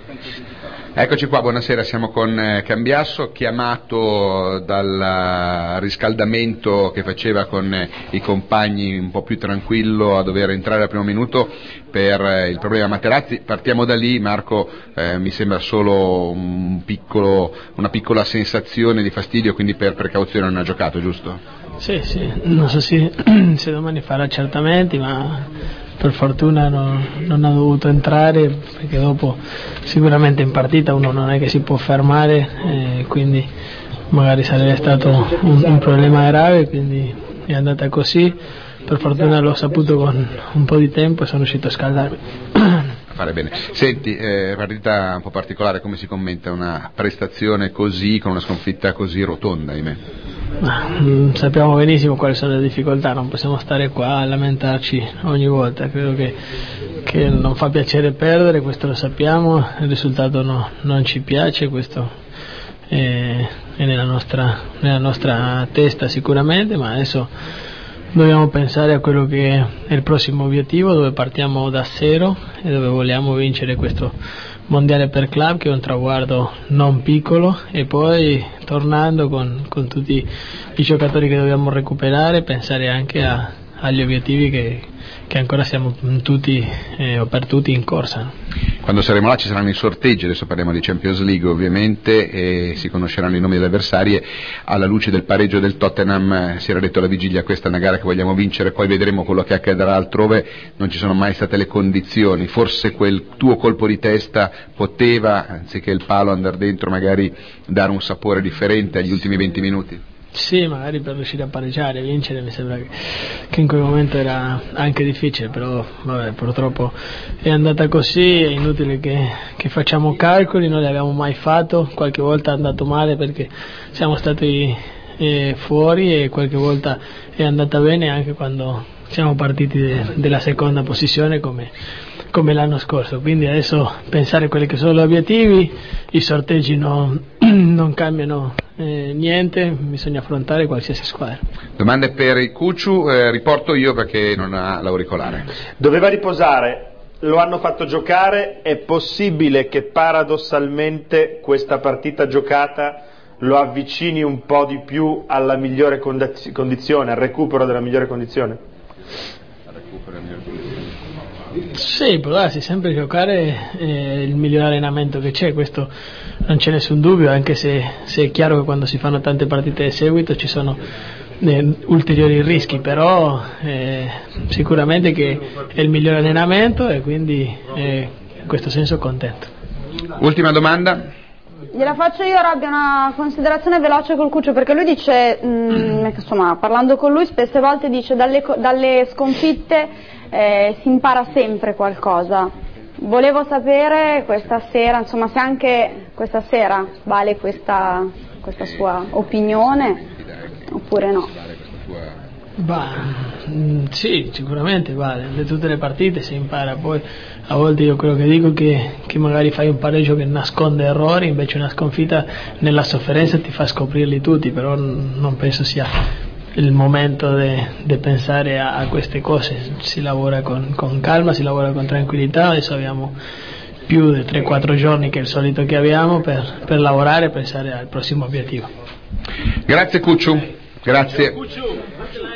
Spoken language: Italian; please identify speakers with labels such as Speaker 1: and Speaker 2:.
Speaker 1: Eccoci qua, buonasera, siamo con Cambiasso, chiamato dal riscaldamento che faceva con i compagni un po' più tranquillo a dover entrare al primo minuto per il problema Materazzi. Partiamo da lì, Marco, mi sembra solo una piccola sensazione di fastidio, quindi per precauzione non ha giocato, giusto?
Speaker 2: Sì, non so se domani farà accertamenti, ma per fortuna non ha dovuto entrare, perché dopo sicuramente in partita uno non è che si può fermare, quindi magari sarebbe stato un problema grave, quindi è andata così. Per fortuna l'ho saputo con un po' di tempo e sono riuscito a scaldarmi.
Speaker 1: Fare bene. Senti, partita un po' particolare, come si commenta una prestazione così, con una sconfitta così rotonda, ahimè?
Speaker 2: Sappiamo benissimo quali sono le difficoltà, non possiamo stare qua a lamentarci ogni volta. Credo che non fa piacere perdere, questo lo sappiamo, il risultato non ci piace, questo è nella nostra testa sicuramente, ma adesso dobbiamo pensare a quello che è il prossimo obiettivo, dove partiamo da zero e dove vogliamo vincere questo mondiale per club, che è un traguardo non piccolo, e poi tornando con tutti i giocatori che dobbiamo recuperare, pensare anche agli obiettivi che ancora siamo tutti o per tutti in corsa.
Speaker 1: Quando saremo là ci saranno i sorteggi, adesso parliamo di Champions League ovviamente, e si conosceranno i nomi delle avversarie. Alla luce del pareggio del Tottenham si era detto alla vigilia: questa è una gara che vogliamo vincere, poi vedremo quello che accadrà altrove. Non ci sono mai state le condizioni, forse quel tuo colpo di testa poteva, anziché il palo andare dentro, magari dare un sapore differente agli ultimi 20 minuti?
Speaker 2: Sì, magari per riuscire a pareggiare, vincere, mi sembra che in quel momento era anche difficile, però vabbè, purtroppo è andata così, è inutile che facciamo calcoli, non li abbiamo mai fatto, qualche volta è andato male perché siamo stati fuori, e qualche volta è andata bene anche quando siamo partiti della seconda posizione come l'anno scorso. Quindi adesso pensare a quelli che sono gli obiettivi, i sorteggi non cambiano niente, bisogna affrontare qualsiasi squadra.
Speaker 1: Domande per il Cucciu, riporto io perché non ha l'auricolare.
Speaker 3: Doveva riposare, lo hanno fatto giocare, è possibile che paradossalmente questa partita giocata lo avvicini un po' di più alla migliore condizione, al recupero della migliore condizione?
Speaker 2: Sì, può darsi, sempre giocare il miglior allenamento che c'è, questo non c'è nessun dubbio, anche se è chiaro che quando si fanno tante partite di seguito ci sono ulteriori rischi, però sicuramente che è il miglior allenamento, e quindi in questo senso contento.
Speaker 1: Ultima domanda.
Speaker 4: Gliela faccio io, Robby, una considerazione veloce col Cuccio, perché lui dice, insomma, parlando con lui spesse volte dice dalle sconfitte si impara sempre qualcosa. Volevo sapere questa sera, insomma, se anche questa sera vale questa sua opinione oppure no.
Speaker 2: Sì, sicuramente vale, da tutte le partite si impara, poi a volte io quello che dico è che magari fai un pareggio che nasconde errori, invece una sconfitta nella sofferenza ti fa scoprirli tutti, però non penso sia il momento di pensare a queste cose. Si lavora con calma, si lavora con tranquillità, adesso abbiamo più di 3-4 giorni che è il solito che abbiamo per lavorare e pensare al prossimo obiettivo.
Speaker 1: Grazie Cucciu, grazie.